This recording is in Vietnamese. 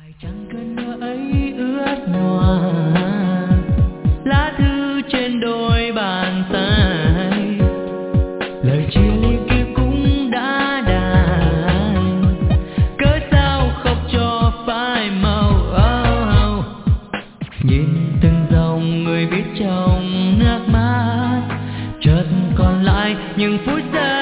Chẳng cơn mưa ấy ướt nhòa lá thư trên đôi bàn tay, lời chia ly kia cũng đã đành, cớ sao khóc cho phai màu. Nhìn từng dòng người viết trong nước mắt, chợt còn lại những phút giây